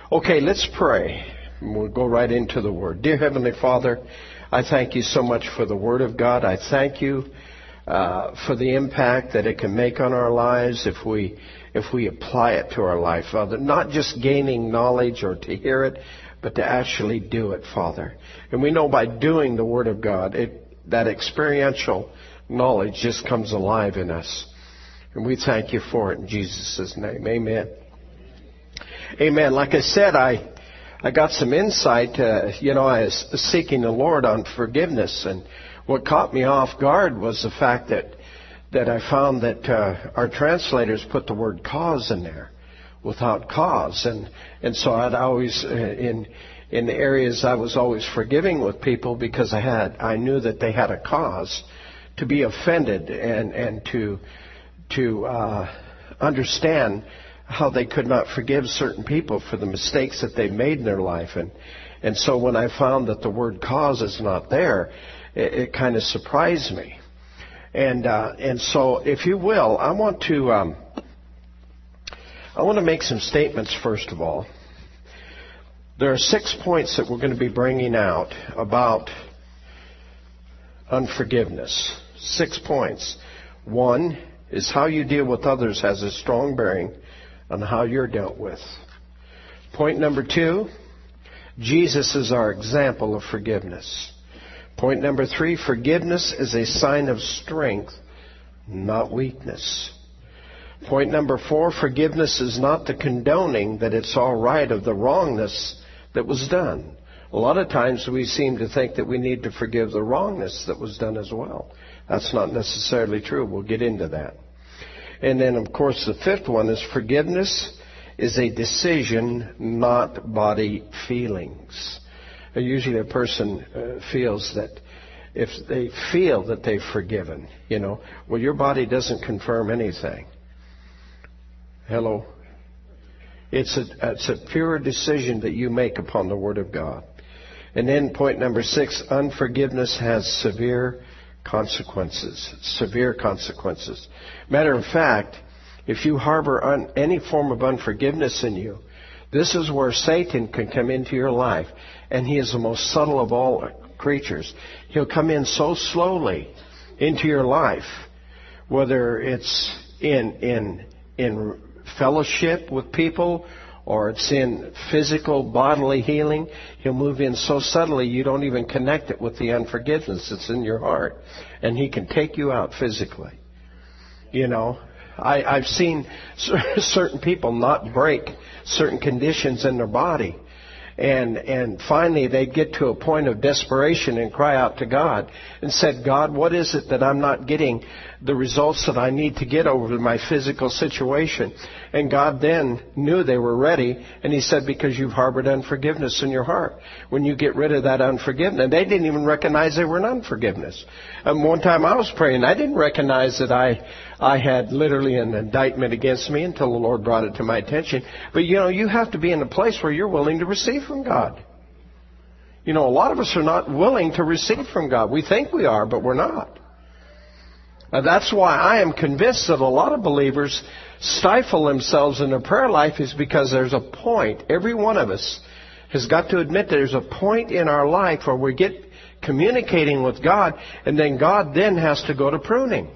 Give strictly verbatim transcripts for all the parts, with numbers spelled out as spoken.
Okay, let's pray. We'll go right into the Word. Dear Heavenly Father, I thank you so much for the Word of God. I thank you uh, for the impact that it can make on our lives if we if we apply it to our life, Father. Not just gaining knowledge or to hear it, but to actually do it, Father. And we know by doing the Word of God, it, that experiential knowledge just comes alive in us. And we thank you for it in Jesus' name. Amen. Amen. Like I said, I I got some insight. Uh, you know, I was seeking the Lord on forgiveness, and what caught me off guard was the fact that that I found that uh, our translators put the word cause in there, without cause, and and so I'd always uh, in in the areas I was always forgiving with people because I had I knew that they had a cause to be offended and and to to uh, understand how they could not forgive certain people for the mistakes that they've made in their life. And and so when I found that the word cause is not there, it, it kind of surprised me. And uh, and so, if you will, I want to um, I want to make some statements first of all. There are six points that we're going to be bringing out about unforgiveness. Six points. One is how you deal with others has a strong bearing on how you're dealt with. Point number two, Jesus is our example of forgiveness. Point number three, forgiveness is a sign of strength, not weakness. Point number four, forgiveness is not the condoning that it's all right of the wrongness that was done. A lot of times we seem to think that we need to forgive the wrongness that was done as well. That's not necessarily true. We'll get into that. And then, of course, the fifth one is forgiveness is a decision, not body feelings. Usually a person uh, feels that if they feel that they've forgiven, you know, well, your body doesn't confirm anything. Hello? It's a, it's a pure decision that you make upon the Word of God. And then point number six, unforgiveness has severe consequences. Severe consequences. Matter of fact, if you harbor un, any form of unforgiveness in you, this is where Satan can come into your life. And he is the most subtle of all creatures. He'll come in so slowly into your life, whether it's in in in fellowship with people or it's in physical bodily healing. He'll move in so subtly you don't even connect it with the unforgiveness that's in your heart. And he can take you out physically. You know, I, I've seen certain people not break certain conditions in their body. And and finally they get to a point of desperation and cry out to God and said, God, what is it that I'm not getting the results that I need to get over my physical situation? And God then knew they were ready, and He said, because you've harbored unforgiveness in your heart. When you get rid of that unforgiveness, and they didn't even recognize they were in unforgiveness. And one time I was praying, I didn't recognize that I I had literally an indictment against me until the Lord brought it to my attention. But you know, you have to be in a place where you're willing to receive from God. You know, a lot of us are not willing to receive from God. We think we are, but we're not. Now, that's why I am convinced that a lot of believers stifle themselves in their prayer life is because there's a point. Every one of us has got to admit that there's a point in our life where we get communicating with God, and then God then has to go to pruning.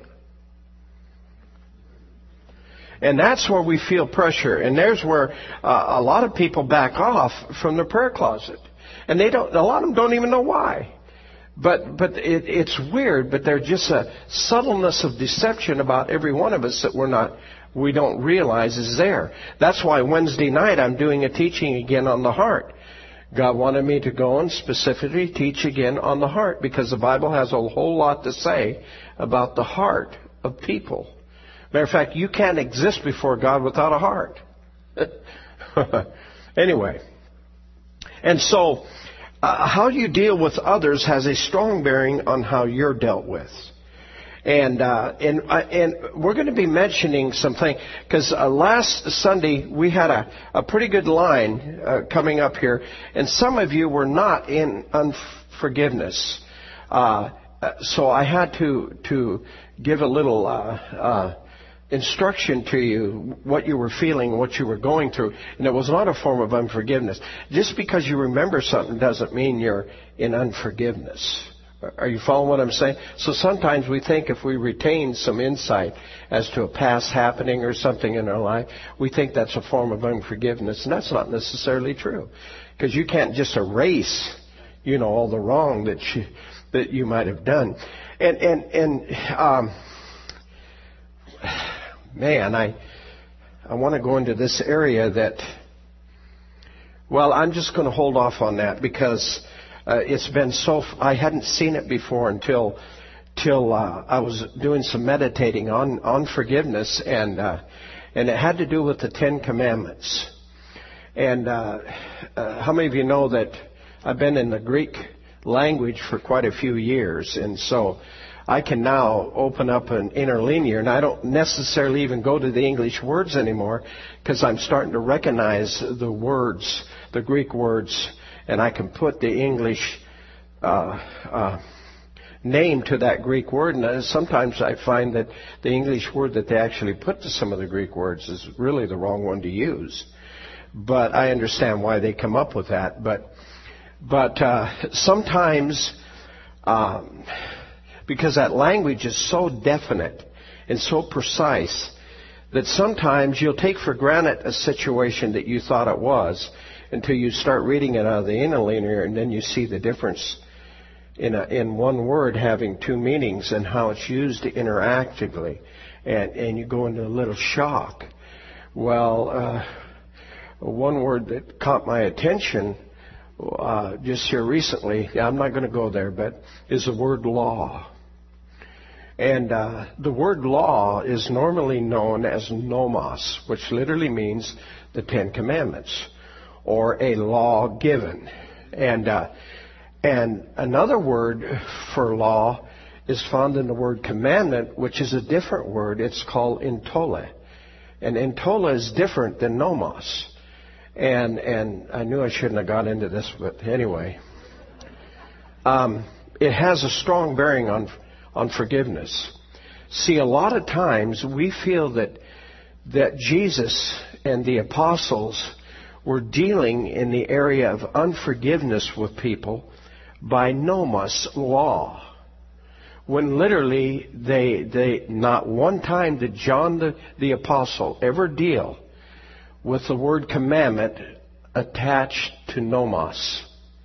And that's where we feel pressure. And there's where uh, a lot of people back off from the prayer closet. And they don't. A lot of them don't even know why. But but it, it's weird. But there's just a subtleness of deception about every one of us that we're not, we don't realize is there. That's why Wednesday night I'm doing a teaching again on the heart. God wanted me to go and specifically teach again on the heart because the Bible has a whole lot to say about the heart of people. Matter of fact, you can't exist before God without a heart. Anyway. And so, uh, how you deal with others has a strong bearing on how you're dealt with. And uh, and uh, and we're going to be mentioning something, because uh, last Sunday we had a, a pretty good line uh, coming up here, and some of you were not in unforgiveness. Uh, so I had to to give a little... Uh, uh, instruction to you, what you were feeling, what you were going through, and it was not a form of unforgiveness. Just because you remember something doesn't mean you're in unforgiveness. Are you following what I'm saying? So sometimes we think if we retain some insight as to a past happening or something in our life, we think that's a form of unforgiveness, and that's not necessarily true. Because you can't just erase, you know, all the wrong that you, that you might have done. And, and, and, um, man, I, I want to go into this area that, well, I'm just going to hold off on that because uh, it's been so, I hadn't seen it before until, till uh, I was doing some meditating on, on forgiveness, and, uh, and it had to do with the Ten Commandments. And uh, uh, how many of you know that I've been in the Greek language for quite a few years, and so I can now open up an interlinear, and I don't necessarily even go to the English words anymore because I'm starting to recognize the words, the Greek words, and I can put the English uh, uh, name to that Greek word. And sometimes I find that the English word that they actually put to some of the Greek words is really the wrong one to use. But I understand why they come up with that. But but uh, sometimes, um, because that language is so definite and so precise, that sometimes you'll take for granted a situation that you thought it was until you start reading it out of the interlinear, and then you see the difference in a, in one word having two meanings and how it's used interactively, and and you go into a little shock. Well. Uh, One word that caught my attention uh, just here recently, yeah, I'm not going to go there, but is the word law. And uh, the word law is normally known as nomos, which literally means the Ten Commandments, or a law given. And uh, and another word for law is found in the word commandment, which is a different word. It's called entole. And entole is different than nomos. And and I knew I shouldn't have got into this, but anyway. Um, it has a strong bearing on on forgiveness. See, a lot of times we feel that that Jesus and the apostles were dealing in the area of unforgiveness with people by nomos, law. When literally they they not one time did John the, the apostle ever deal with the word commandment attached to nomos.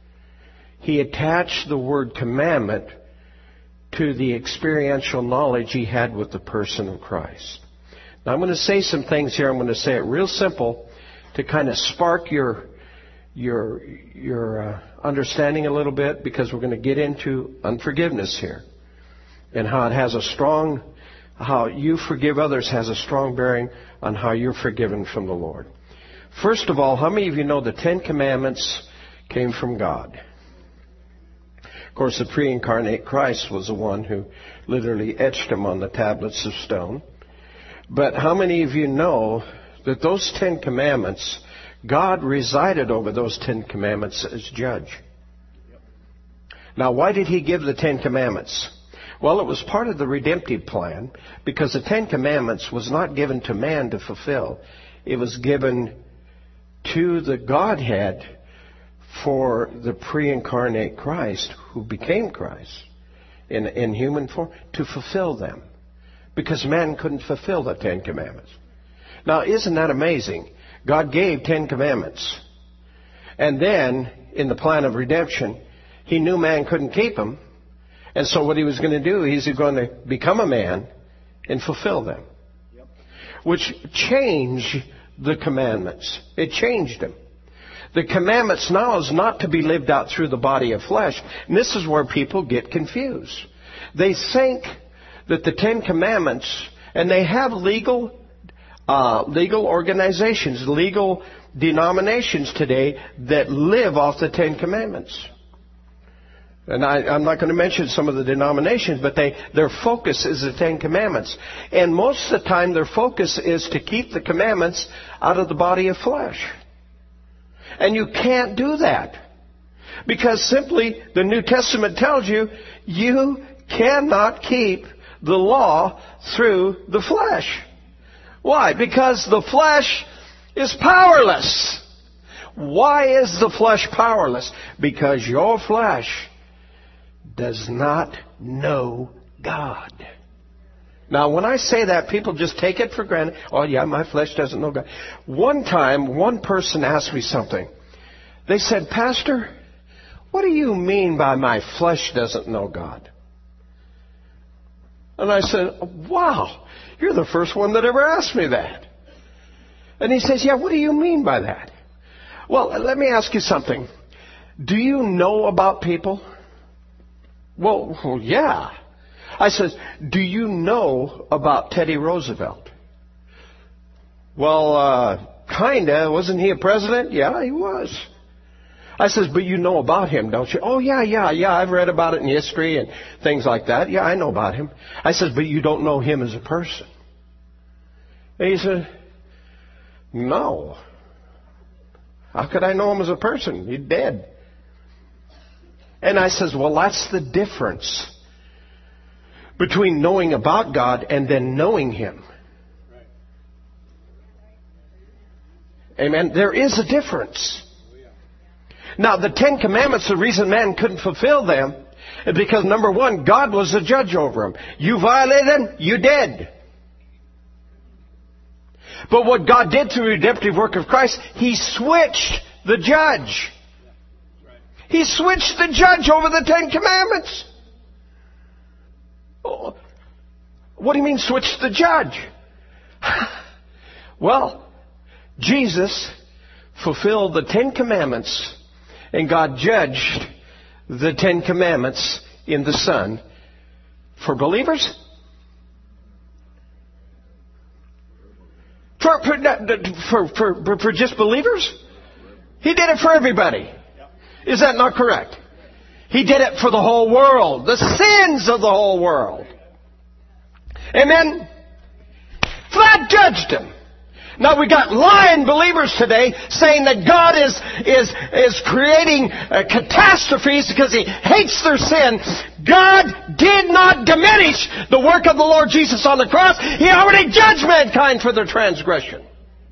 He attached the word commandment to the experiential knowledge he had with the person of Christ. Now I'm going to say some things here. I'm going to say it real simple to kind of spark your your your uh, understanding a little bit, because we're going to get into unforgiveness here and how it has a strong how you forgive others has a strong bearing on how you're forgiven from the Lord. First of all, how many of you know the Ten Commandments came from God? Of course, the pre-incarnate Christ was the one who literally etched them on the tablets of stone. But how many of you know that those Ten Commandments, God resided over those Ten Commandments as judge? Now, why did He give the Ten Commandments? Well, it was part of the redemptive plan, because the Ten Commandments was not given to man to fulfill. It was given to the Godhead for the pre-incarnate Christ, who became Christ in, in human form, to fulfill them. Because man couldn't fulfill the Ten Commandments. Now, isn't that amazing? God gave Ten Commandments. And then, in the plan of redemption, He knew man couldn't keep them. And so what He was going to do, He's going to become a man and fulfill them. Yep. Which changed the commandments. It changed them. The commandments now is not to be lived out through the body of flesh. And this is where people get confused. They think that the Ten Commandments, and they have legal, uh, legal organizations, legal denominations today that live off the Ten Commandments. And I, I'm not going to mention some of the denominations, but they, their focus is the Ten Commandments. And most of the time their focus is to keep the commandments out of the body of flesh. And you can't do that. Because simply the New Testament tells you, you cannot keep the law through the flesh. Why? Because the flesh is powerless. Why is the flesh powerless? Because your flesh does not know God. Now, when I say that, people just take it for granted. Oh, yeah, my flesh doesn't know God. One time, one person asked me something. They said, Pastor, what do you mean by my flesh doesn't know God? And I said, wow, you're the first one that ever asked me that. And he says, yeah, what do you mean by that? Well, let me ask you something. Do you know about people? Well, well yeah. I says, do you know about Teddy Roosevelt? Well, uh, kinda. Wasn't he a president? Yeah, he was. I says, but you know about him, don't you? Oh, yeah, yeah, yeah. I've read about it in history and things like that. Yeah, I know about him. I says, but you don't know him as a person. And he said, no. How could I know him as a person? He's dead. And I says, well, that's the difference between knowing about God and then knowing Him. Amen. There is a difference. Now, the Ten Commandments, the reason man couldn't fulfill them is because, number one, God was the judge over them. You violated them, you dead. But what God did through the redemptive work of Christ, He switched the judge. He switched the judge over the Ten Commandments. Oh, what do you mean switched the judge? Well, Jesus fulfilled the Ten Commandments, and God judged the Ten Commandments in the Son. For believers? For, for, for, for, for just believers? He did it for everybody. Is that not correct? He did it for the whole world. The sins of the whole world. Amen? Flat judged him. Now we got lying believers today saying that God is is is creating uh, catastrophes because He hates their sin. God did not diminish the work of the Lord Jesus on the cross. He already judged mankind for their transgression.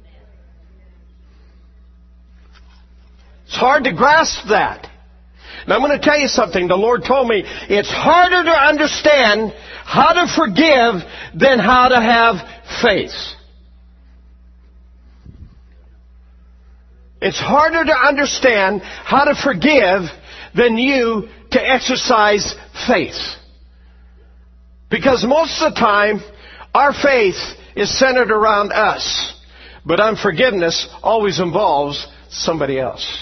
It's hard to grasp that. Now I'm going to tell you something. The Lord told me it's harder to understand how to forgive than how to have faith. It's harder to understand how to forgive than you to exercise faith. Because most of the time, our faith is centered around us. But unforgiveness always involves somebody else.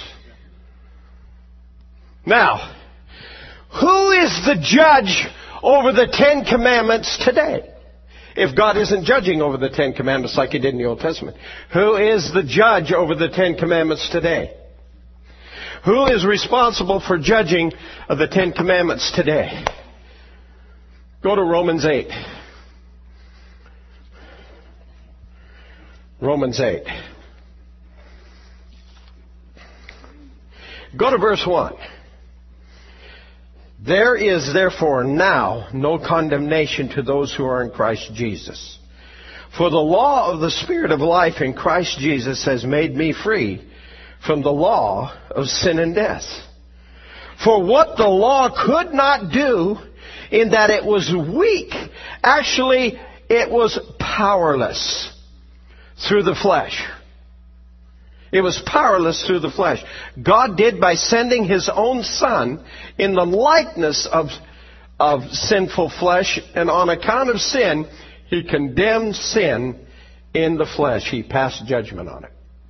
Now, who is the judge over the Ten Commandments today? If God isn't judging over the Ten Commandments like He did in the Old Testament. Who is the judge over the Ten Commandments today? Who is responsible for judging of the Ten Commandments today? Go to Romans eight. Romans eight. Go to verse one. There is therefore now no condemnation to those who are in Christ Jesus. For the law of the Spirit of life in Christ Jesus has made me free from the law of sin and death. For what the law could not do, in that it was weak, actually it was powerless through the flesh. It was powerless through the flesh. God did by sending His own Son in the likeness of, of sinful flesh, and on account of sin, He condemned sin in the flesh. He passed judgment on it.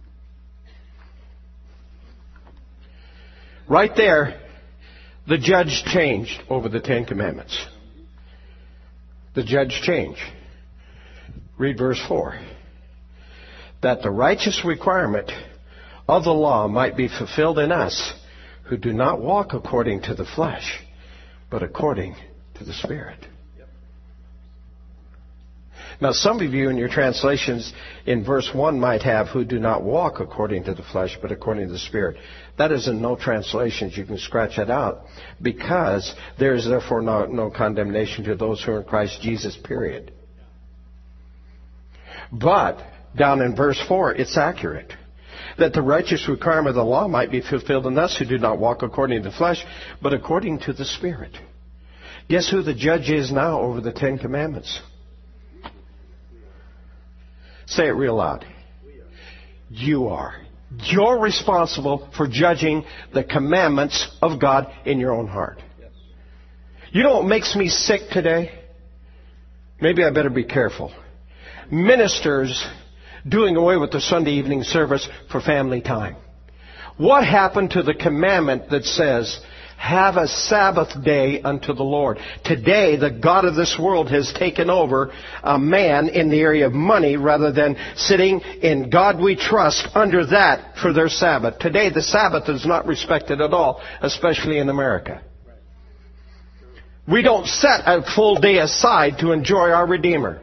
Right there, the judge changed over the Ten Commandments. The judge changed. Read verse four. That the righteous requirement of the law might be fulfilled in us who do not walk according to the flesh, but according to the Spirit. Now, some of you in your translations in verse one might have, who do not walk according to the flesh, but according to the Spirit. That is in no translations. You can scratch that out. Because there is therefore no, no condemnation to those who are in Christ Jesus, period. But down in verse four, it's accurate. That the righteous requirement of the law might be fulfilled in us who do not walk according to the flesh, but according to the Spirit. Guess who the judge is now over the Ten Commandments? Say it real loud. You are. You're responsible for judging the commandments of God in your own heart. You know what makes me sick today? Maybe I better be careful. Ministers doing away with the Sunday evening service for family time. What happened to the commandment that says, have a Sabbath day unto the Lord? Today, the God of this world has taken over a man in the area of money rather than sitting in God we trust under that for their Sabbath. Today, the Sabbath is not respected at all, especially in America. We don't set a full day aside to enjoy our Redeemer.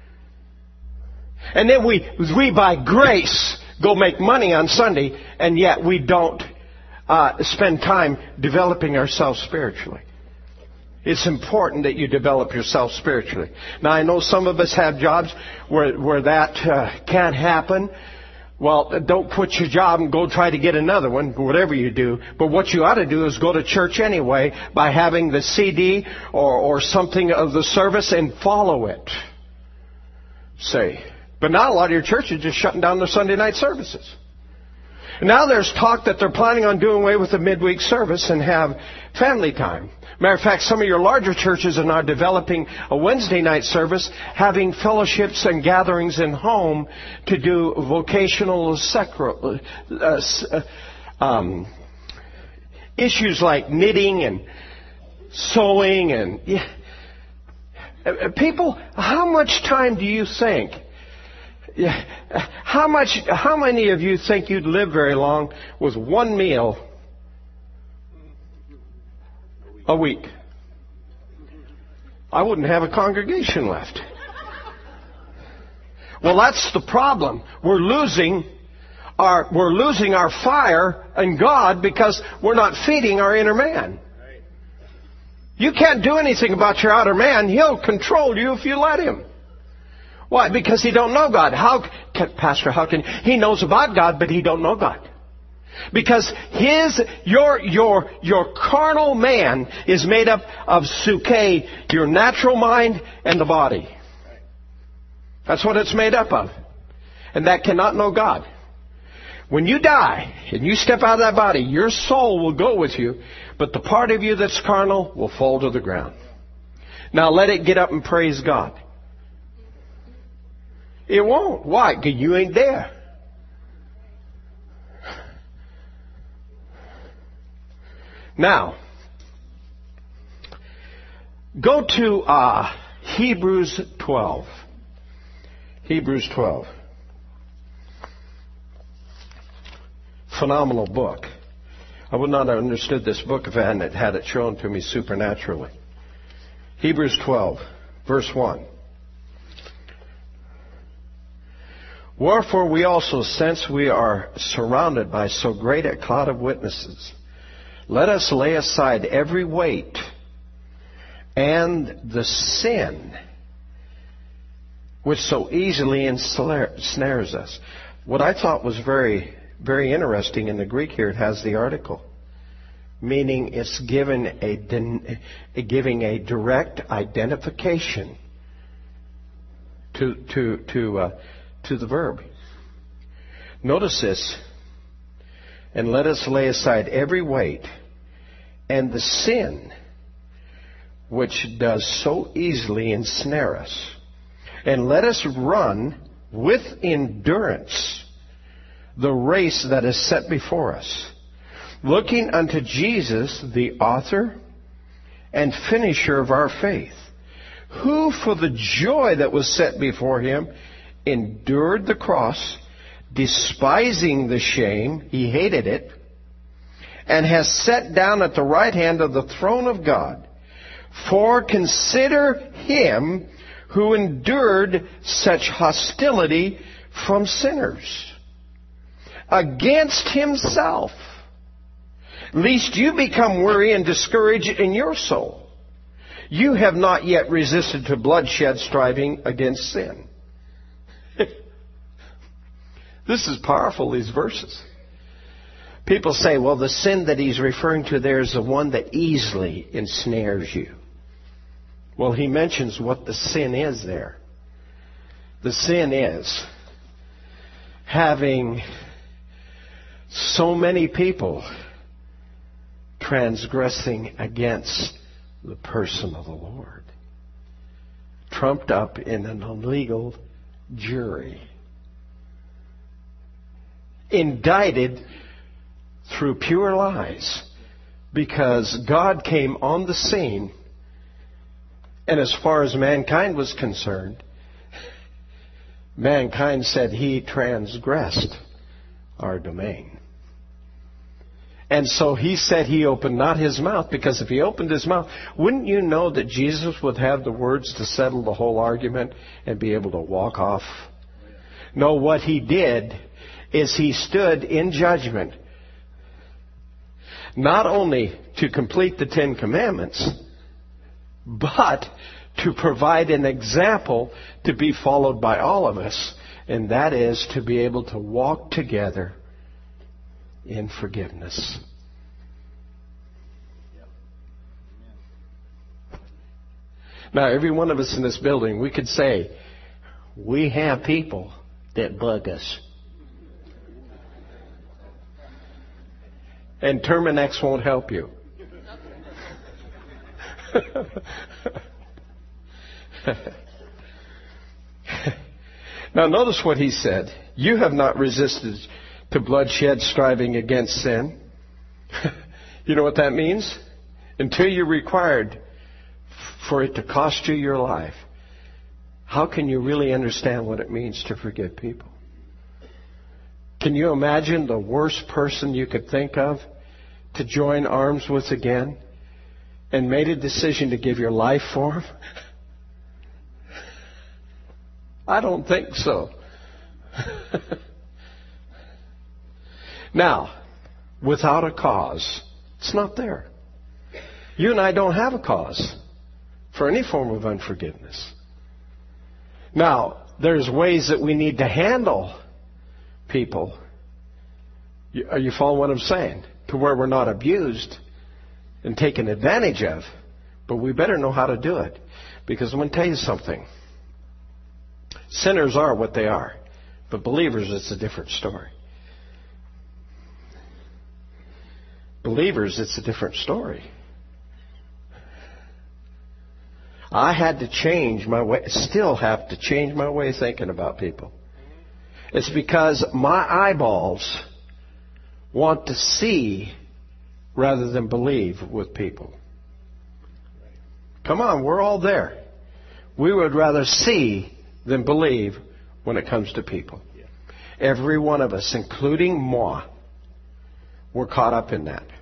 And then we, we by grace go make money on Sunday, and yet we don't uh, spend time developing ourselves spiritually. It's important that you develop yourself spiritually. Now, I know some of us have jobs where, where that uh, can't happen. Well, don't quit your job and go try to get another one, whatever you do. But what you ought to do is go to church anyway by having the C D or, or something of the service and follow it. Say. But now a lot of your churches are just shutting down their Sunday night services. Now there's talk that they're planning on doing away with the midweek service and have family time. Matter of fact, some of your larger churches are now developing a Wednesday night service, having fellowships and gatherings in home to do vocational sacral, uh, um, issues like knitting and sewing and yeah. People, how much time do you think? Yeah, how much? How many of you think you'd live very long with one meal a week? I wouldn't have a congregation left. Well, that's the problem. We're losing our we're losing our fire in God because we're not feeding our inner man. You can't do anything about your outer man. He'll control you if you let him. Why? Because he don't know God. How, Pastor, how can he knows about God, but he don't know God? Because his, your, your, your carnal man is made up of suke, your natural mind, and the body. That's what it's made up of. And that cannot know God. When you die and you step out of that body, your soul will go with you, but the part of you that's carnal will fall to the ground. Now let it get up and praise God. It won't. Why? Because you ain't there. Now, go to uh, Hebrews twelve. Hebrews twelve. Phenomenal book. I would not have understood this book if I hadn't had it shown to me supernaturally. Hebrews twelve, verse one. Wherefore we also, since we are surrounded by so great a cloud of witnesses, let us lay aside every weight and the sin which so easily ensnares us. What I thought was very, very interesting in the Greek here, it has the article, meaning it's given a, giving a direct identification to to to. Uh, to the verb. Notice this. And let us lay aside every weight and the sin which does so easily ensnare us. And let us run with endurance the race that is set before us, looking unto Jesus, the author and finisher of our faith, who for the joy that was set before him endured the cross, despising the shame, he hated it, and has sat down at the right hand of the throne of God. For consider him who endured such hostility from sinners against himself, lest you become weary and discouraged in your soul. You have not yet resisted to bloodshed, striving against sin. This is powerful, these verses. People say, well, the sin that he's referring to there is the one that easily ensnares you. Well, he mentions what the sin is there. The sin is having so many people transgressing against the person of the Lord, trumped up in an illegal jury, indicted through pure lies, because God came on the scene, and as far as mankind was concerned, mankind said he transgressed our domain. And so he said he opened not his mouth, because if he opened his mouth, wouldn't you know that Jesus would have the words to settle the whole argument and be able to walk off? No, what he did is he stood in judgment, not only to complete the Ten Commandments, but to provide an example to be followed by all of us, and that is to be able to walk together in forgiveness. Now, every one of us in this building, we could say, we have people that bug us. And Terminex won't help you. Now, notice what he said. You have not resisted to bloodshed, striving against sin. You know what that means? Until you're required for it to cost you your life, how can you really understand what it means to forgive people? Can you imagine the worst person you could think of to join arms with again and made a decision to give your life for him? I don't think so. Now, without a cause, it's not there. You and I don't have a cause for any form of unforgiveness. Now, there's ways that we need to handle people. Are you following what I'm saying? To where we're not abused and taken advantage of. But we better know how to do it. Because I'm going to tell you something. Sinners are what they are. But believers, it's a different story. Believers, it's a different story. I had to change my way, still have to change my way of thinking about people. It's because my eyeballs want to see rather than believe with people. Come on, we're all there. We would rather see than believe when it comes to people. Every one of us, including moi, we're caught up in that.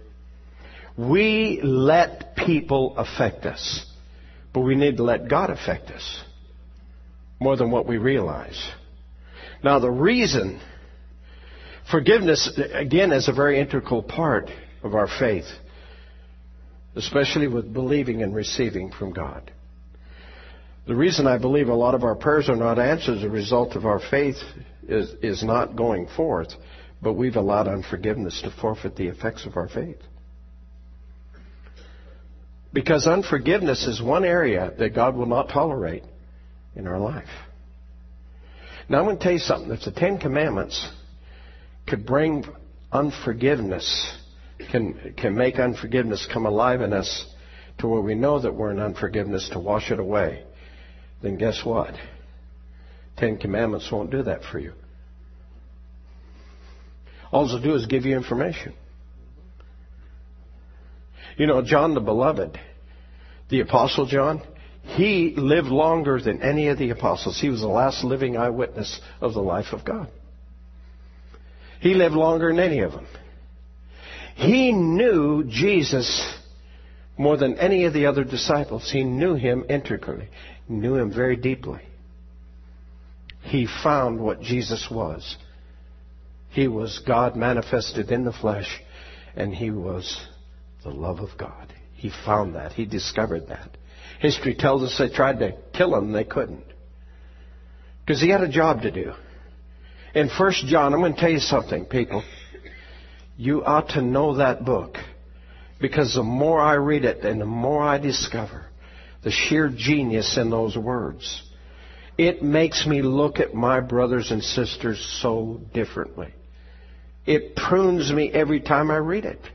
We let people affect us, but we need to let God affect us more than what we realize. Now, the reason forgiveness, again, is a very integral part of our faith, especially with believing and receiving from God. The reason I believe a lot of our prayers are not answered as a result of our faith is, is not going forth, but we've allowed unforgiveness to forfeit the effects of our faith. Because unforgiveness is one area that God will not tolerate in our life. Now, I'm going to tell you something. If the Ten Commandments could bring unforgiveness, can, can make unforgiveness come alive in us to where we know that we're in unforgiveness to wash it away, then guess what? Ten Commandments won't do that for you. All they'll do is give you information. You know, John the Beloved, the Apostle John, he lived longer than any of the apostles. He was the last living eyewitness of the life of God. He lived longer than any of them. He knew Jesus more than any of the other disciples. He knew him integrally. He knew him very deeply. He found what Jesus was. He was God manifested in the flesh, and he was the love of God. He found that. He discovered that. History tells us they tried to kill him and they couldn't. Because he had a job to do. In First John, I'm going to tell you something, people. You ought to know that book. Because the more I read it and the more I discover the sheer genius in those words, it makes me look at my brothers and sisters so differently. It prunes me every time I read it.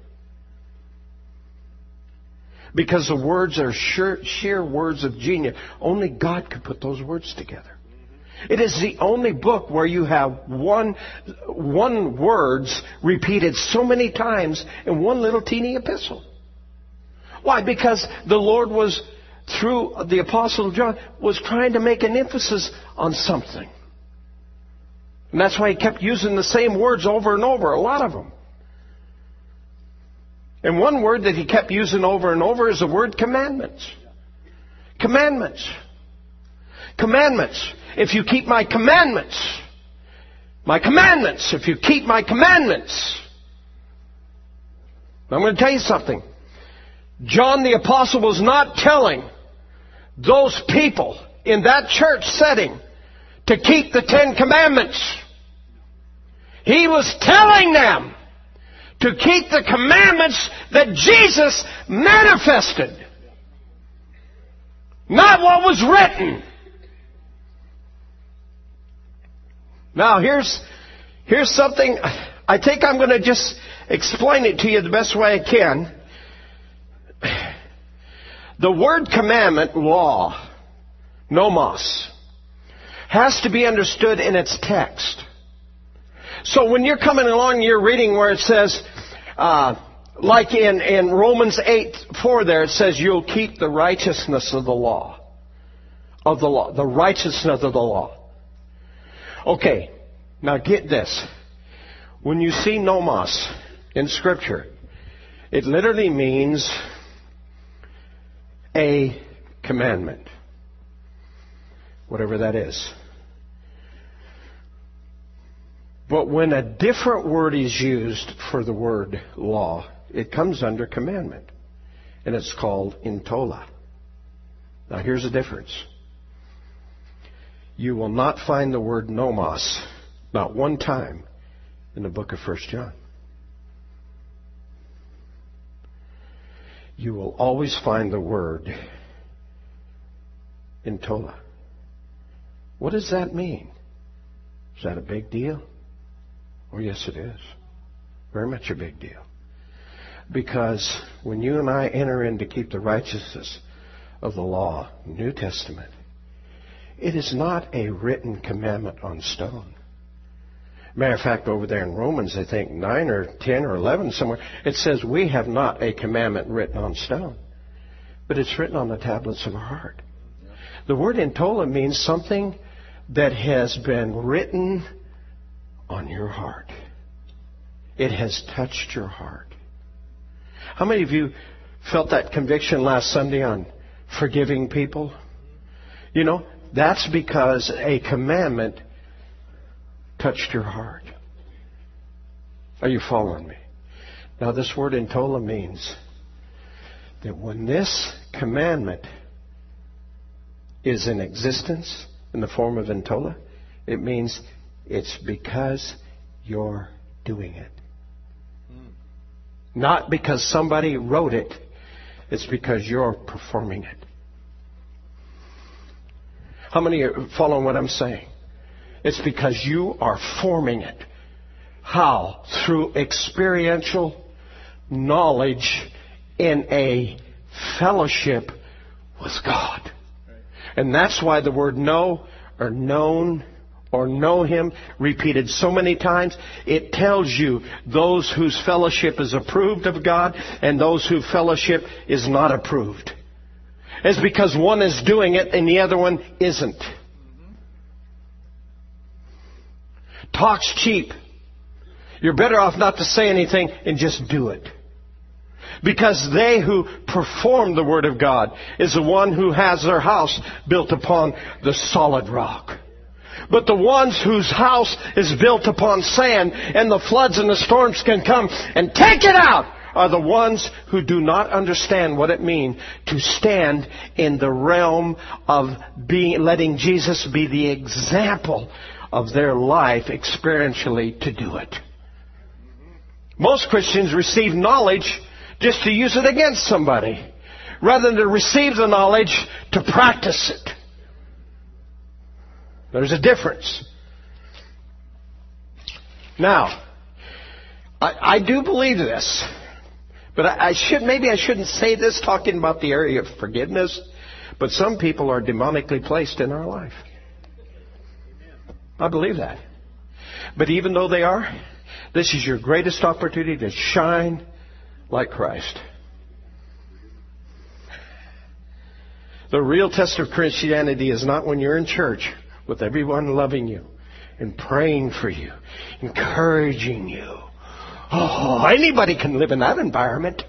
Because the words are sheer, sheer words of genius. Only God could put those words together. It is the only book where you have one, one words repeated so many times in one little teeny epistle. Why? Because the Lord was, through the Apostle John, was trying to make an emphasis on something. And that's why he kept using the same words over and over, a lot of them. And one word that he kept using over and over is the word commandments. Commandments. Commandments. If you keep my commandments. My commandments. If you keep my commandments. I'm going to tell you something. John the Apostle was not telling those people in that church setting to keep the Ten Commandments. He was telling them to keep the commandments that Jesus manifested. Not what was written. Now here's, here's something, I think I'm going to just explain it to you the best way I can. The word commandment, law, nomos, has to be understood in its text. So when you're coming along and you're reading where it says, uh, like in, in Romans eight four there, it says you'll keep the righteousness of the law. Of the law. The righteousness of the law. Okay, now get this. When you see nomos in Scripture, it literally means a commandment. Whatever that is. But when a different word is used for the word law, it comes under commandment. And it's called intola. Now here's the difference. You will not find the word nomos, not one time, in the book of First John. You will always find the word intola. What does that mean? Is that a big deal? Oh, yes, it is. Very much a big deal. Because when you and I enter in to keep the righteousness of the law, New Testament, it is not a written commandment on stone. Matter of fact, over there in Romans, I think nine or ten or eleven somewhere, it says we have not a commandment written on stone, but it's written on the tablets of our heart. The word intola means something that has been written on your heart. It has touched your heart. How many of you felt that conviction last Sunday on forgiving people? You know, that's because a commandment touched your heart. Are you following me? Now this word intola means that when this commandment is in existence in the form of intola, it means it's because you're doing it. Not because somebody wrote it. It's because you're performing it. How many are following what I'm saying? It's because you are forming it. How? Through experiential knowledge in a fellowship with God. And that's why the word know or known or know Him repeated so many times. It tells you those whose fellowship is approved of God and those whose fellowship is not approved. It's because one is doing it and the other one isn't. Talk's cheap. You're better off not to say anything and just do it. Because they who perform the Word of God is the one who has their house built upon the solid rock. But the ones whose house is built upon sand and the floods and the storms can come and take it out are the ones who do not understand what it means to stand in the realm of being, letting Jesus be the example of their life experientially to do it. Most Christians receive knowledge just to use it against somebody, rather than to receive the knowledge to practice it. There's a difference. Now, I, I do believe this, but I, I should maybe I shouldn't say this talking about the area of forgiveness, but some people are demonically placed in our life. I believe that. But even though they are, this is your greatest opportunity to shine like Christ. The real test of Christianity is not when you're in church with everyone loving you and praying for you, encouraging you. Oh, anybody can live in that environment.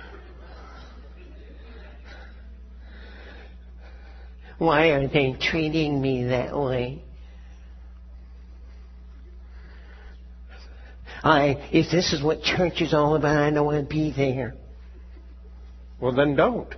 Why are they treating me that way? I, if this is what church is all about, I don't want to be there. Well, then don't.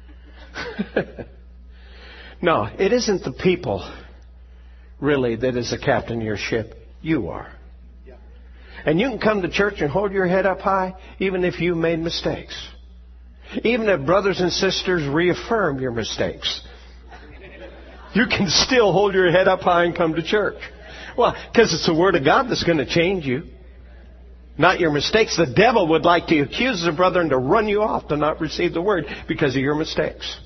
No, it isn't the people, really, that is the captain of your ship. You are. And you can come to church and hold your head up high, even if you made mistakes. Even if brothers and sisters reaffirm your mistakes. You can still hold your head up high and come to church. Well, because it's the Word of God that's going to change you. Not your mistakes. The devil would like to accuse the brother and to run you off to not receive the Word because of your mistakes.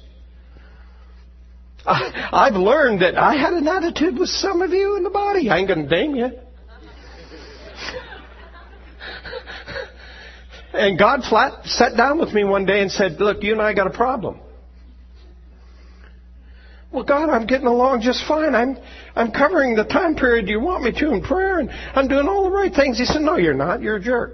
I, I've learned that I had an attitude with some of you in the body. I ain't going to name you. And God flat sat down with me one day and said, look, you and I got a problem. Well, God, I'm getting along just fine. I'm I'm covering the time period you want me to in prayer, and I'm doing all the right things. He said, no, you're not. You're a jerk.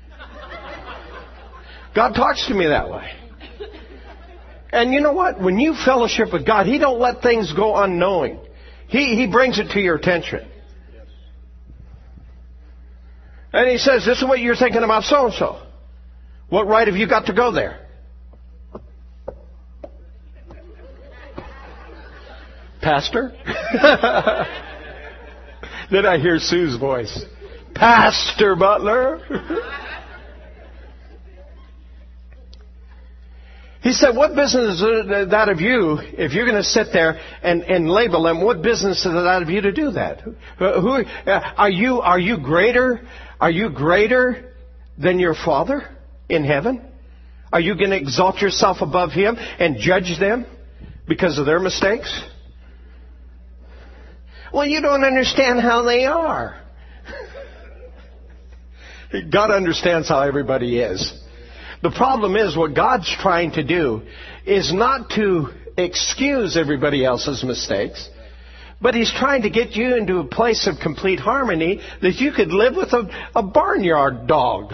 God talks to me that way. And you know what? When you fellowship with God, He don't let things go unknowing. He, he brings it to your attention. And He says, this is what you're thinking about so-and-so. What right have you got to go there? Pastor? Then I hear Sue's voice. Pastor Butler? He said, what business is that of you, if you're going to sit there and, and label them, what business is that of you to do that? Who, are you, are you greater, are you greater than your Father in heaven? Are you going to exalt yourself above Him and judge them because of their mistakes? Well, you don't understand how they are. God understands how everybody is. The problem is what God's trying to do is not to excuse everybody else's mistakes, but He's trying to get you into a place of complete harmony that you could live with a, a barnyard dog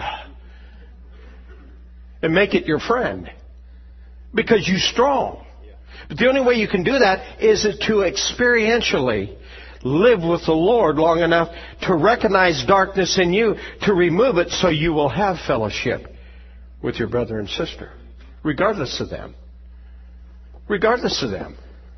and make it your friend because you're strong. But the only way you can do that is to experientially live with the Lord long enough to recognize darkness in you, to remove it so you will have fellowship with your brother and sister, regardless of them. Regardless of them.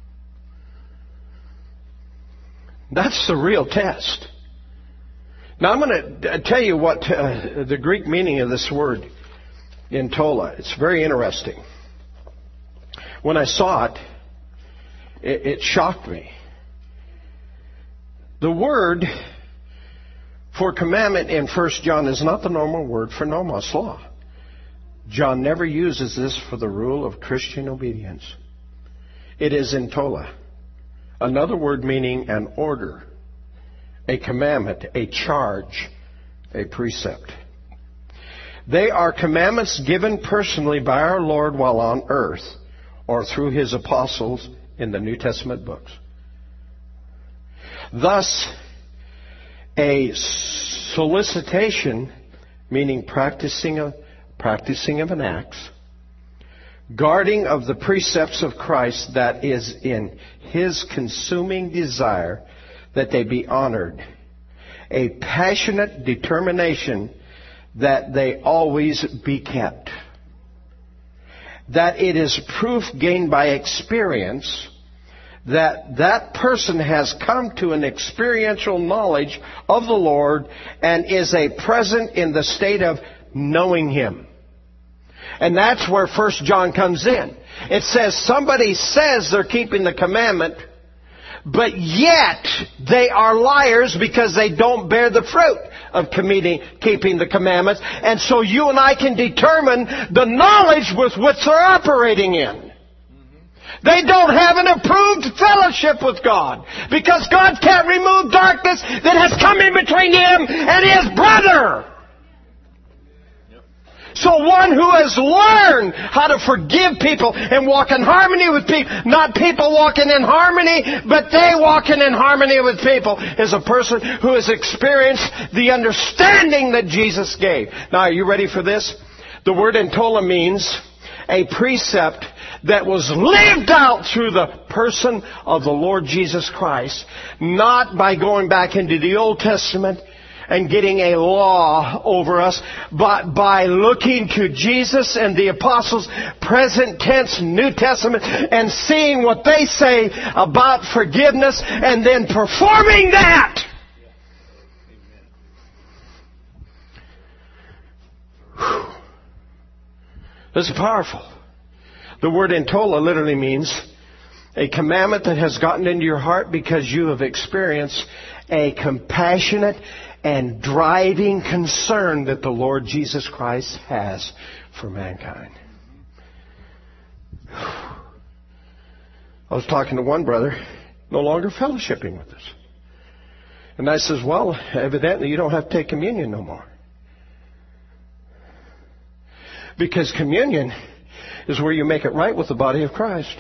That's the real test. Now I'm going to tell you what uh, the Greek meaning of this word in Tola. It's very interesting. When I saw it, it, it shocked me. The word for commandment in First John is not the normal word for nomos, law. John never uses this for the rule of Christian obedience. It is in Tola, another word meaning an order, a commandment, a charge, a precept. They are commandments given personally by our Lord while on earth or through His apostles in the New Testament books. Thus, a solicitation, meaning practicing of, practicing of an act, guarding of the precepts of Christ that is in His consuming desire that they be honored, a passionate determination that they always be kept, that it is proof gained by experience that that person has come to an experiential knowledge of the Lord and is a present in the state of knowing Him. And that's where First John comes in. It says somebody says they're keeping the commandment, but yet they are liars because they don't bear the fruit of committing, keeping the commandments. And so you and I can determine the knowledge with which they're operating in. They don't have an approved fellowship with God because God can't remove darkness that has come in between Him and His brother. So one who has learned how to forgive people and walk in harmony with people, not people walking in harmony, but they walking in harmony with people, is a person who has experienced the understanding that Jesus gave. Now, are you ready for this? The word entola means a precept that was lived out through the person of the Lord Jesus Christ, not by going back into the Old Testament and getting a law over us, but by looking to Jesus and the apostles, present tense New Testament, and seeing what they say about forgiveness and then performing that. Whew. This is powerful. The word entola literally means a commandment that has gotten into your heart because you have experienced a compassionate and driving concern that the Lord Jesus Christ has for mankind. I was talking to one brother, no longer fellowshipping with us. And I says, well, evidently you don't have to take communion no more. Because communion is where you make it right with the body of Christ.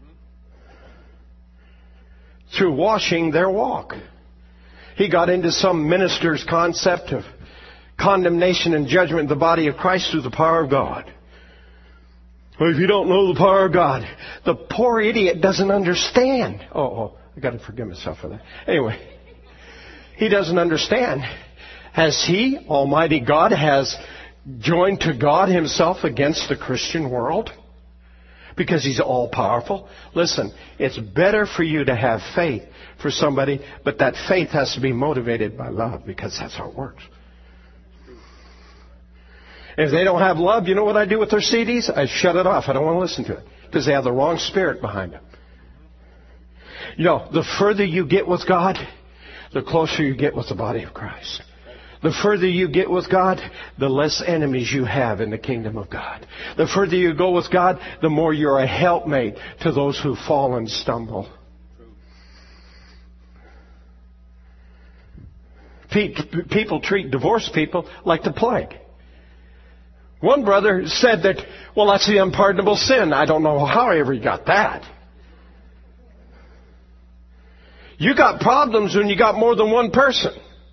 Through washing their walk. He got into some minister's concept of condemnation and judgment of the body of Christ through the power of God. Well, if you don't know the power of God, the poor idiot doesn't understand. Oh, oh I got to forgive myself for that. Anyway, he doesn't understand. Has he, Almighty God, has joined to God Himself against the Christian world? Because He's all-powerful. Listen, it's better for you to have faith for somebody, but that faith has to be motivated by love, because that's how it works. If they don't have love, you know what I do with their C Ds? I shut it off. I don't want to listen to it, because they have the wrong spirit behind them. You know, the further you get with God, the closer you get with the body of Christ. The further you get with God, the less enemies you have in the kingdom of God. The further you go with God, the more you're a helpmate to those who fall and stumble. People treat divorced people like the plague. One brother said that, well, that's the unpardonable sin. I don't know how I ever got that. You got problems when you got more than one person.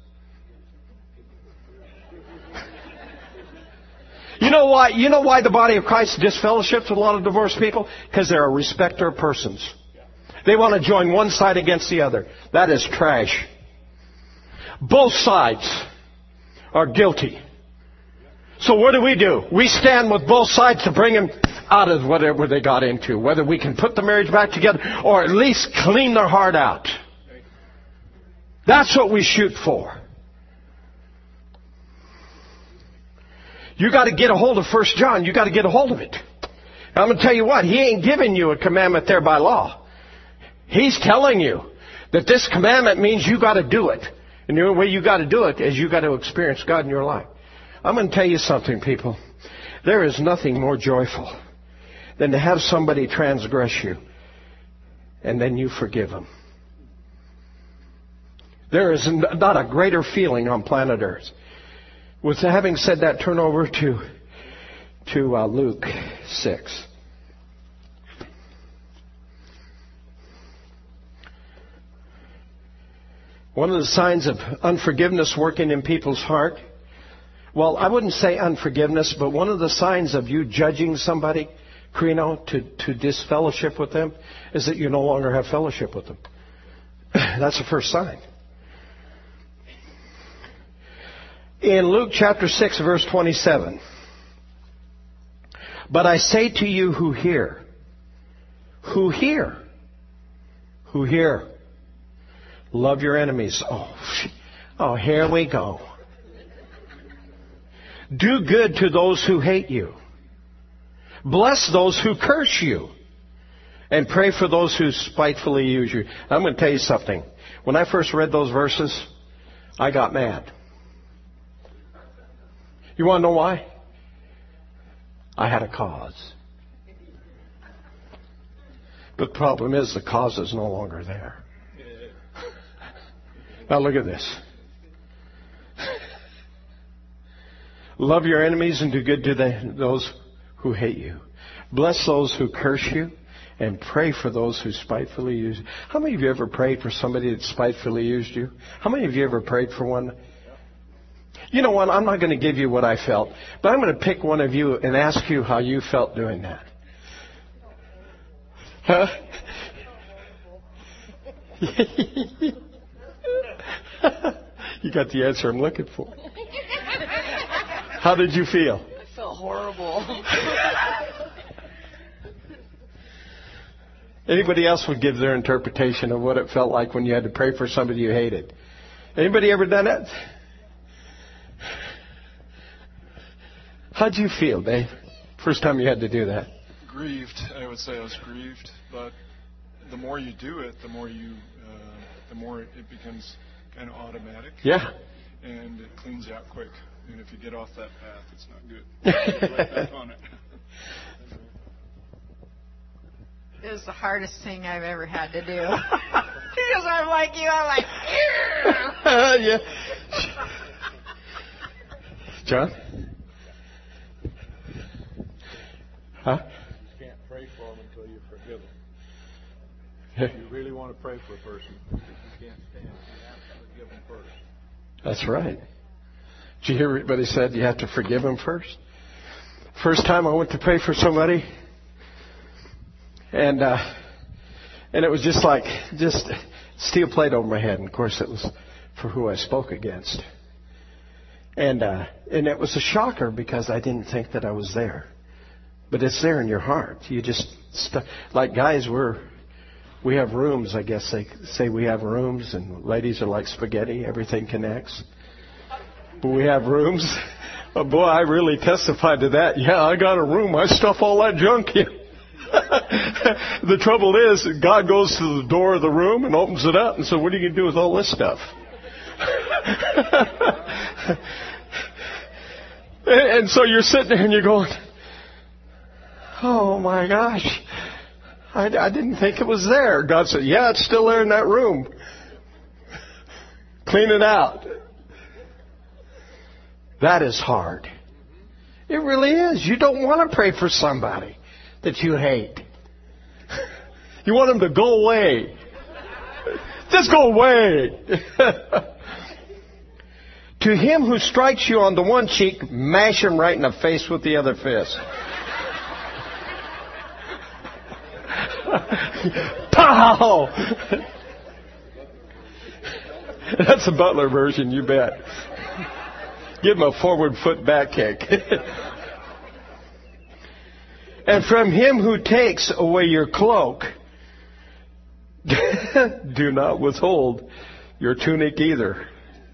You know why? You know why the body of Christ disfellowships with a lot of divorced people? Because they're a respecter of persons. They want to join one side against the other. That is trash. Both sides are guilty. So what do we do? We stand with both sides to bring them out of whatever they got into. Whether we can put the marriage back together or at least clean their heart out. That's what we shoot for. You got to get a hold of First John. You got to get a hold of it. I'm going to tell you what. He ain't giving you a commandment there by law. He's telling you that this commandment means you got to do it. And the only way you got to do it is you got to experience God in your life. I'm going to tell you something, people. There is nothing more joyful than to have somebody transgress you and then you forgive them. There is not a greater feeling on planet Earth. With having said that, turn over to to uh, Luke six. One of the signs of unforgiveness working in people's heart, well, I wouldn't say unforgiveness, but one of the signs of you judging somebody, Crino, to, to disfellowship with them, is that you no longer have fellowship with them. That's the first sign. In Luke chapter six, verse twenty-seven, but I say to you who hear, who hear, Who here? Love your enemies. Oh, oh, here we go. Do good to those who hate you. Bless those who curse you. And pray for those who spitefully use you. I'm going to tell you something. When I first read those verses, I got mad. You want to know why? I had a cause. But the problem is the cause is no longer there. Now look at this. Love your enemies and do good to the, those who hate you. Bless those who curse you and pray for those who spitefully use you. How many of you ever prayed for somebody that spitefully used you? How many of you ever prayed for one? You know what? I'm not going to give you what I felt, but I'm going to pick one of you and ask you how you felt doing that. Huh? You got the answer I'm looking for. How did you feel? I felt horrible. Anybody else would give their interpretation of what it felt like when you had to pray for somebody you hated. Anybody ever done that? How'd you feel, Dave? First time you had to do that? Grieved. I would say I was grieved, but the more you do it, the more you, uh, the more it becomes kind of automatic. Yeah. And it cleans you out quick. And if you get off that path, it's not good. You right back on it. It was the hardest thing I've ever had to do. Because I'm like you, I'm like, uh, yeah. John? Huh? You can't pray for them until you forgive them. If you really want to pray for a person, if you can't stand, you have to forgive them first. That's right. Did you hear everybody said you have to forgive them first? First time I went to pray for somebody, and uh, and it was just like just steel plate over my head. And of course, it was for who I spoke against, and uh, and it was a shocker because I didn't think that I was there, but it's there in your heart. You just st- like guys, we're we have rooms. I guess they say we have rooms, and ladies are like spaghetti. Everything connects. But we have rooms. Oh, boy, I really testified to that. Yeah, I got a room. I stuff all that junk in. The trouble is, God goes to the door of the room and opens it up and says, what are you going to do with all this stuff? And so you're sitting there and you're going, oh, my gosh. I, I didn't think it was there. God said, yeah, it's still there in that room. Clean it out. That is hard. It really is. You don't want to pray for somebody that you hate. You want them to go away. Just go away. To him who strikes you on the one cheek, mash him right in the face with the other fist. Pow! That's the Butler version, you bet. Give him a forward foot back kick. And from him who takes away your cloak, do not withhold your tunic either.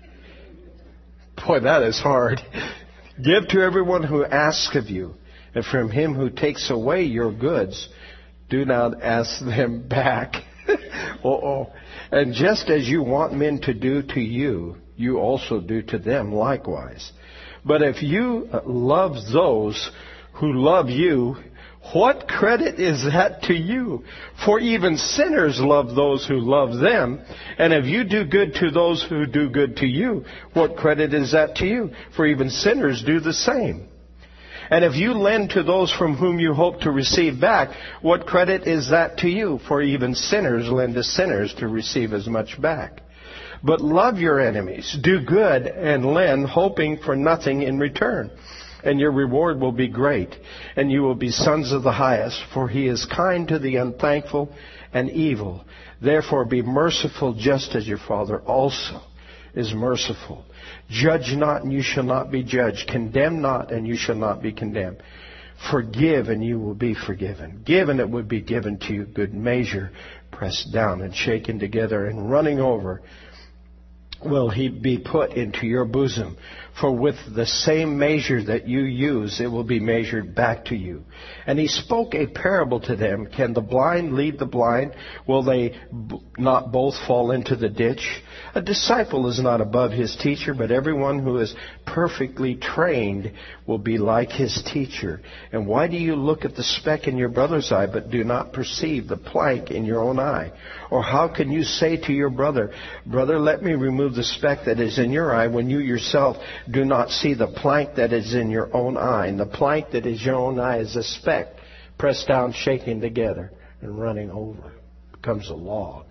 Boy, that is hard. Give to everyone who asks of you, and from him who takes away your goods, do not ask them back. Uh-oh. And just as you want men to do to you, you also do to them likewise. But if you love those who love you, what credit is that to you? For even sinners love those who love them. And if you do good to those who do good to you, what credit is that to you? For even sinners do the same. And if you lend to those from whom you hope to receive back, what credit is that to you? For even sinners lend to sinners to receive as much back. But love your enemies, do good, and lend, hoping for nothing in return. And your reward will be great, and you will be sons of the highest, for he is kind to the unthankful and evil. Therefore be merciful just as your Father also is merciful. Judge not, and you shall not be judged. Condemn not, and you shall not be condemned. Forgive, and you will be forgiven. Give, and it will be given to you. Good measure, pressed down and shaken together and running over, will he be put into your bosom. For with the same measure that you use, it will be measured back to you. And he spoke a parable to them. Can the blind lead the blind? Will they b- not both fall into the ditch? A disciple is not above his teacher, but everyone who is perfectly trained will be like his teacher. And why do you look at the speck in your brother's eye, but do not perceive the plank in your own eye? Or how can you say to your brother, brother, let me remove the speck that is in your eye, when you yourself do not see the plank that is in your own eye? And the plank that is your own eye is a speck, pressed down, shaken together, and running over. Becomes a log.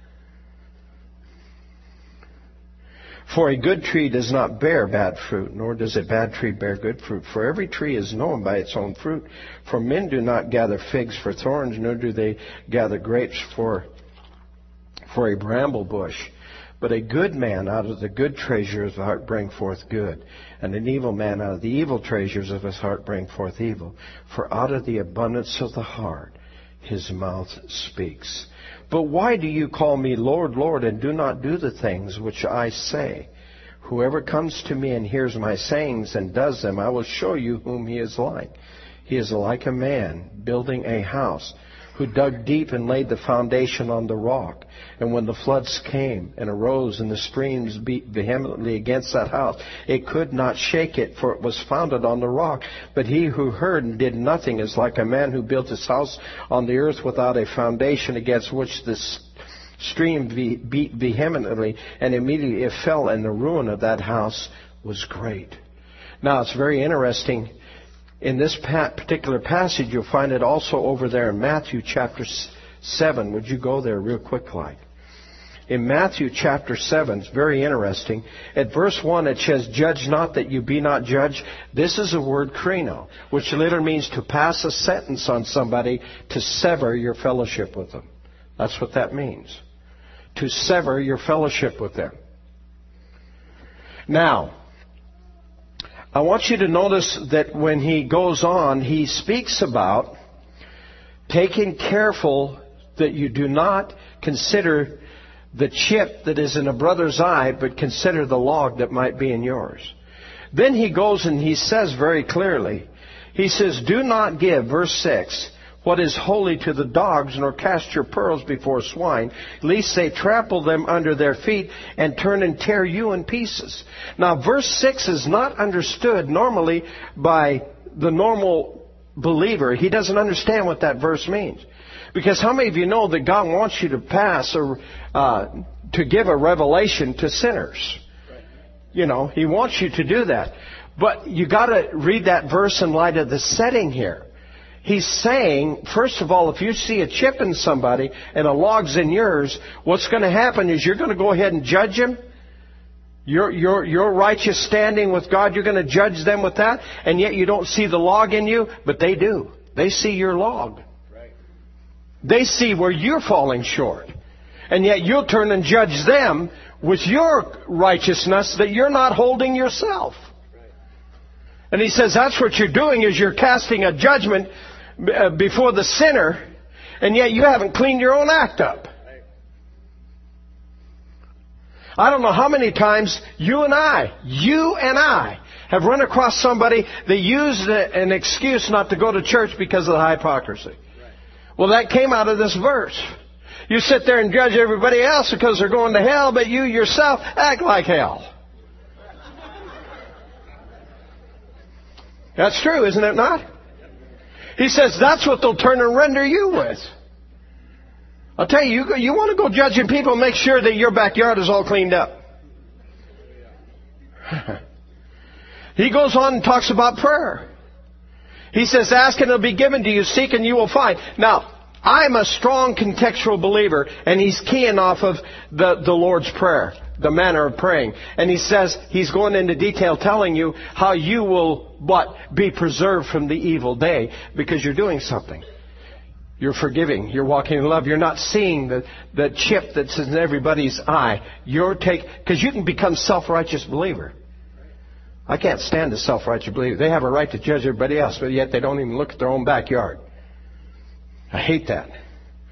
For a good tree does not bear bad fruit, nor does a bad tree bear good fruit. For every tree is known by its own fruit. For men do not gather figs for thorns, nor do they gather grapes for, for a bramble bush. But a good man out of the good treasures of the heart bring forth good, and an evil man out of the evil treasures of his heart bring forth evil. For out of the abundance of the heart his mouth speaks. But why do you call me Lord, Lord, and do not do the things which I say? Whoever comes to me and hears my sayings and does them, I will show you whom he is like. He is like a man building a house, who dug deep and laid the foundation on the rock. And when the floods came and arose and the streams beat vehemently against that house, it could not shake it, for it was founded on the rock. But he who heard and did nothing is like a man who built his house on the earth without a foundation, against which the stream beat vehemently, and immediately it fell, and the ruin of that house was great. Now, it's very interesting. In this particular passage, you'll find it also over there in Matthew chapter seven. Would you go there real quick, like? In Matthew chapter seven, it's very interesting. At verse one, it says, judge not that you be not judged. This is a word krino, which literally means to pass a sentence on somebody, to sever your fellowship with them. That's what that means. To sever your fellowship with them. Now, I want you to notice that when he goes on, he speaks about taking careful that you do not consider the chip that is in a brother's eye, but consider the log that might be in yours. Then he goes and he says very clearly, he says, do not give, verse six, what is holy to the dogs, nor cast your pearls before swine, lest they trample them under their feet and turn and tear you in pieces. Now, verse six is not understood normally by the normal believer. He doesn't understand what that verse means. Because how many of you know that God wants you to pass or uh, to give a revelation to sinners? You know, He wants you to do that. But you got to read that verse in light of the setting here. He's saying, first of all, if you see a chip in somebody and a log's in yours, what's going to happen is you're going to go ahead and judge him. Your, your, your righteous standing with God, you're going to judge them with that. And yet you don't see the log in you, but they do. They see your log. Right. They see where you're falling short. And yet you'll turn and judge them with your righteousness that you're not holding yourself. Right. And he says that's what you're doing, is you're casting a judgment before the sinner, and yet you haven't cleaned your own act up. I don't know how many times you and I, you and I, have run across somebody that used an excuse not to go to church because of the hypocrisy. Well, that came out of this verse. You sit there and judge everybody else because they're going to hell, but you yourself act like hell. That's true, isn't it not? He says that's what they'll turn and render you with. I'll tell you, you, you want to go judging people, make sure that your backyard is all cleaned up. He goes on and talks about prayer. He says, ask and it'll be given to you, seek and you will find. Now, I'm a strong contextual believer, and he's keying off of the, the Lord's Prayer, the manner of praying. And he says, he's going into detail telling you how you will, what, be preserved from the evil day, because you're doing something. You're forgiving. You're walking in love. You're not seeing the, the chip that's in everybody's eye. You're take, because you can become self-righteous believer. I can't stand a self-righteous believer. They have a right to judge everybody else, but yet they don't even look at their own backyard. I hate that.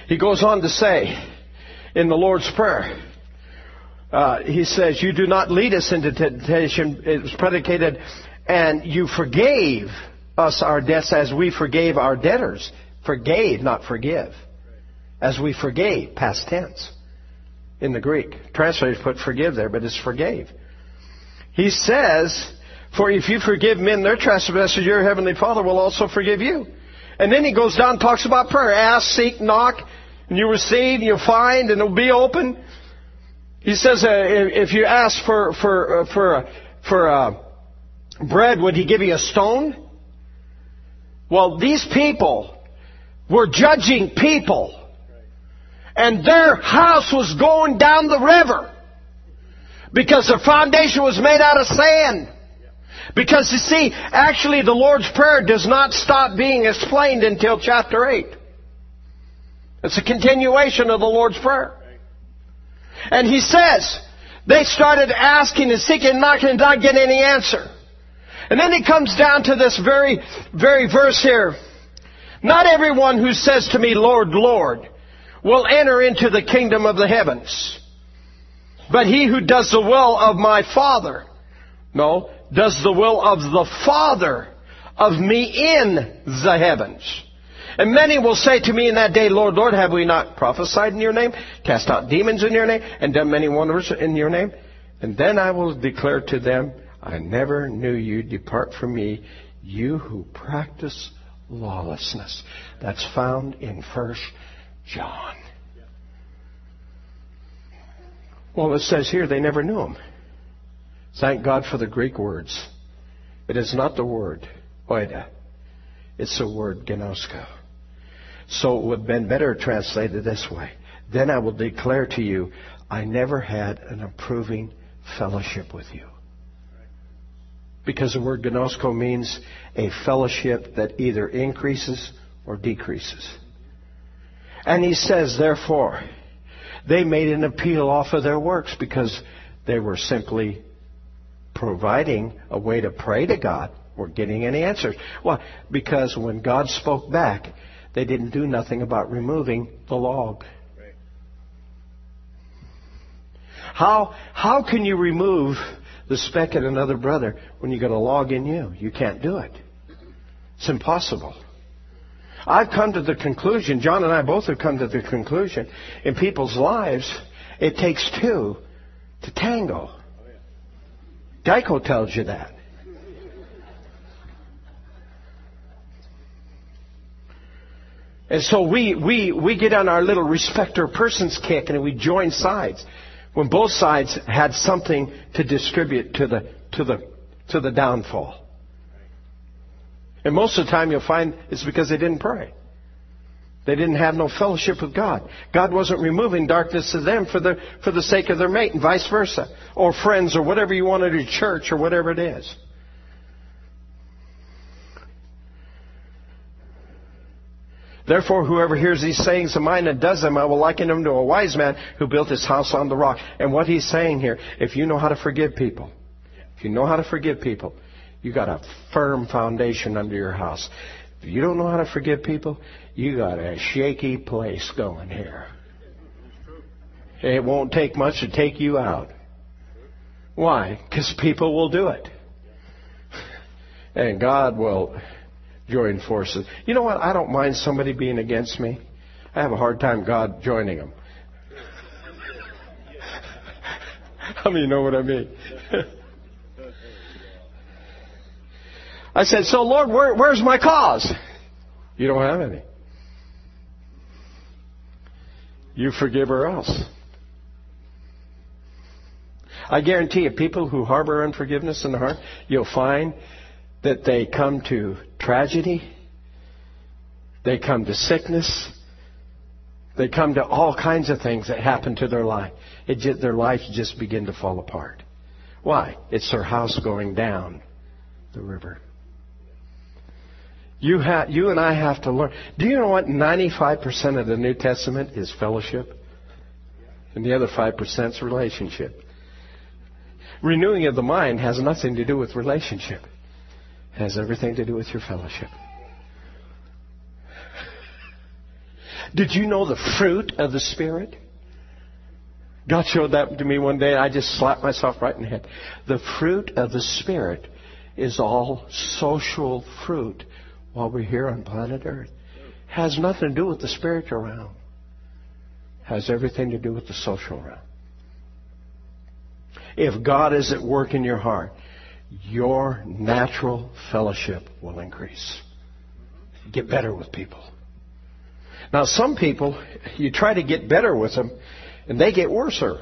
He goes on to say in the Lord's Prayer, uh, he says, you do not lead us into temptation. It was predicated, and you forgave us our debts as we forgave our debtors. Forgave, not forgive. As we forgave, past tense. In the Greek. Translators put forgive there, but it's forgave. He says, for if you forgive men their trespasses, your heavenly Father will also forgive you. And then he goes down and talks about prayer. Ask, seek, knock, and you receive, and you'll find, and it'll be open. He says, uh, if you ask for for uh, for uh, for uh, bread, would he give you a stone? Well, these people were judging people. And their house was going down the river. Because their foundation was made out of sand. Because, you see, actually the Lord's Prayer does not stop being explained until chapter eight. It's a continuation of the Lord's Prayer. And he says, they started asking and seeking and knocking and not getting any answer. And then he comes down to this very, very verse here. Not everyone who says to me, Lord, Lord, will enter into the kingdom of the heavens, but he who does the will of my Father, no, does the will of the Father of me in the heavens. And many will say to me in that day, Lord, Lord, have we not prophesied in your name, cast out demons in your name, and done many wonders in your name? And then I will declare to them, I never knew you. Depart from me, you who practice lawlessness. That's found in First John. Well, it says here they never knew him. Thank God for the Greek words. It is not the word oida. It's the word gnosko. So it would have been better translated this way. Then I will declare to you, I never had an approving fellowship with you. Because the word gnosko means a fellowship that either increases or decreases. And he says, therefore, they made an appeal off of their works because they were simply providing a way to pray to God. We're getting any answers. Why? Because when God spoke back, they didn't do nothing about removing the log. How, how can you remove the speck in another brother when you got a log in you? You can't do it. It's impossible. I've come to the conclusion, John and I both have come to the conclusion, in people's lives, it takes two to tango. Geico tells you that. And so we, we, we get on our little respecter persons kick and we join sides when both sides had something to distribute to the, to the, to the downfall. And most of the time you'll find it's because they didn't pray. They didn't have no fellowship with God. God wasn't removing darkness to them for the, for the sake of their mate and vice versa. Or friends or whatever you want to do, church or whatever it is. Therefore, whoever hears these sayings of mine and does them, I will liken him to a wise man who built his house on the rock. And what he's saying here, if you know how to forgive people, if you know how to forgive people, you got a firm foundation under your house. If you don't know how to forgive people, you got a shaky place going here. It won't take much to take you out. Why? Because people will do it. And God will join forces. You know what? I don't mind somebody being against me. I have a hard time God joining them. How many know what I mean? I said, so Lord, where, where's my cause? You don't have any. You forgive or else. I guarantee you, people who harbor unforgiveness in their heart, you'll find that they come to tragedy, they come to sickness, they come to all kinds of things that happen to their life. It just, their lives just begin to fall apart. Why? It's their house going down the river. You, ha- you and I have to learn. Do you know what? ninety-five percent of the New Testament is fellowship. And the other five percent is relationship. Renewing of the mind has nothing to do with relationship. It has everything to do with your fellowship. Did you know the fruit of the Spirit? God showed that to me one day. I just slapped myself right in the head. The fruit of the Spirit is all social fruit while we're here on planet Earth. Has nothing to do with the spiritual realm. Has everything to do with the social realm. If God is at work in your heart, your natural fellowship will increase. Get better with people. Now, some people, you try to get better with them, and they get worser.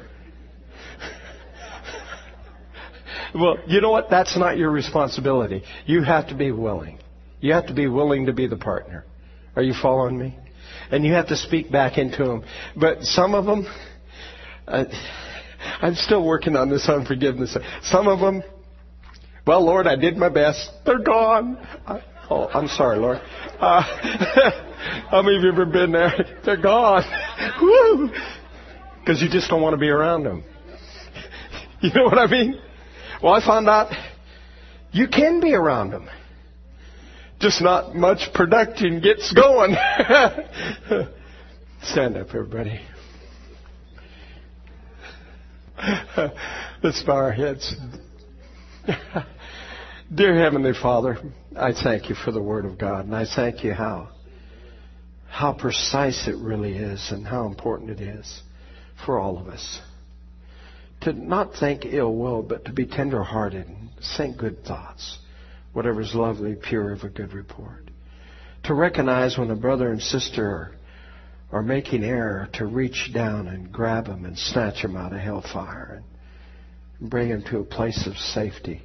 Well, you know what? That's not your responsibility. You have to be willing. You have to be willing to be the partner. Are you following me? And you have to speak back into them. But some of them, uh, I'm still working on this unforgiveness. Some of them, well, Lord, I did my best. They're gone. I, oh, I'm sorry, Lord. Uh, how many of you have ever been there? They're gone. Woo! Because you just don't want to be around them. You know what I mean? Well, I found out you can be around them. Just not much production gets going. Stand up, everybody. Let's bow our heads. Dear Heavenly Father, I thank you for the Word of God, and I thank you how how precise it really is and how important it is for all of us. To not think ill will, but to be tender-hearted and think good thoughts. Whatever is lovely, pure, of a good report. To recognize when a brother and sister are, are making error, to reach down and grab them and snatch them out of hellfire and bring them to a place of safety.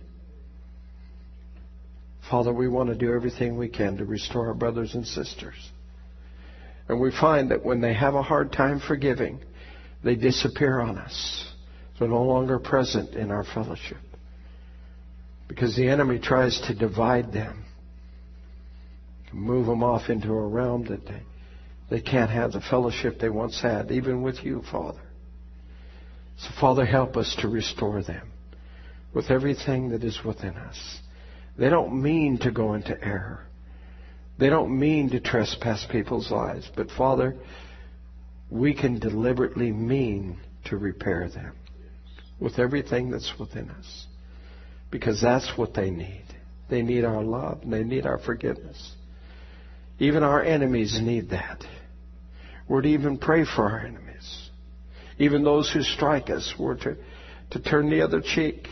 Father, we want to do everything we can to restore our brothers and sisters. And we find that when they have a hard time forgiving, they disappear on us. They're no longer present in our fellowship. Because the enemy tries to divide them, move them off into a realm that they, they can't have the fellowship they once had, even with you, Father. So, Father, help us to restore them with everything that is within us. They don't mean to go into error. They don't mean to trespass people's lives. But, Father, we can deliberately mean to repair them with everything that's within us. Because that's what they need. They need our love, and they need our forgiveness. Even our enemies need that. We're to even pray for our enemies. Even those who strike us, we're to, to turn the other cheek.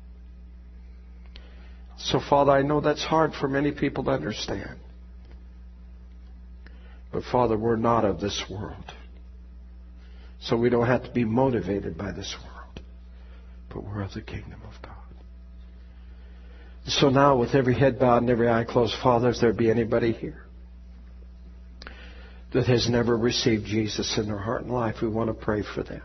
So, Father, I know that's hard for many people to understand. But, Father, we're not of this world. So we don't have to be motivated by this world. But we're of the kingdom of God. So now, with every head bowed and every eye closed, Father, if there be anybody here that has never received Jesus in their heart and life, we want to pray for them.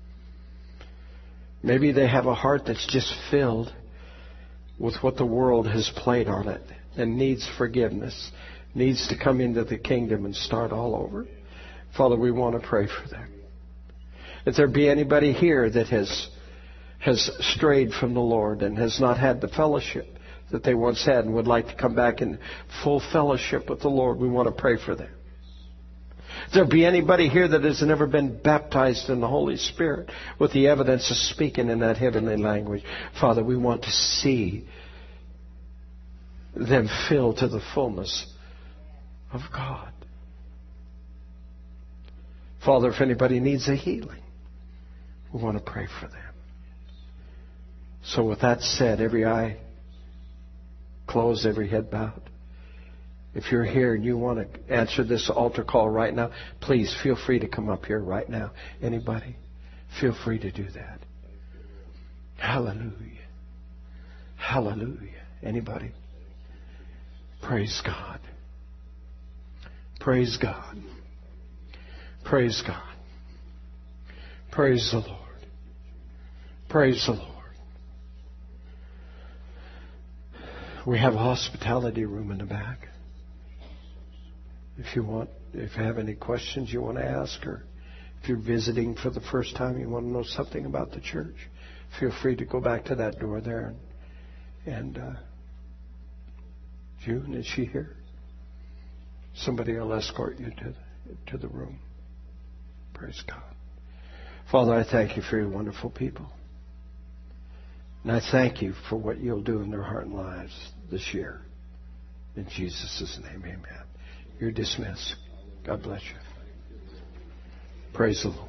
Maybe they have a heart that's just filled with what the world has played on it and needs forgiveness, needs to come into the kingdom and start all over. Father, we want to pray for them. If there be anybody here that has has strayed from the Lord and has not had the fellowship that they once had and would like to come back in full fellowship with the Lord, we want to pray for them. If there be anybody here that has never been baptized in the Holy Spirit with the evidence of speaking in that heavenly language, Father, we want to see them filled to the fullness of God. Father, if anybody needs a healing, we want to pray for them. So with that said, every eye closed, every head bowed. If you're here and you want to answer this altar call right now, please feel free to come up here right now. Anybody? Feel free to do that. Hallelujah. Hallelujah. Anybody? Praise God. Praise God. Praise God. Praise the Lord. Praise the Lord. We have a hospitality room in the back. If you want, if you have any questions you want to ask, or if you're visiting for the first time, you want to know something about the church, feel free to go back to that door there. And, and uh, June, is she here? Somebody will escort you to to the room. Praise God. Father, I thank you for your wonderful people. And I thank you for what you'll do in their heart and lives this year. In Jesus' name, amen. You're dismissed. God bless you. Praise the Lord.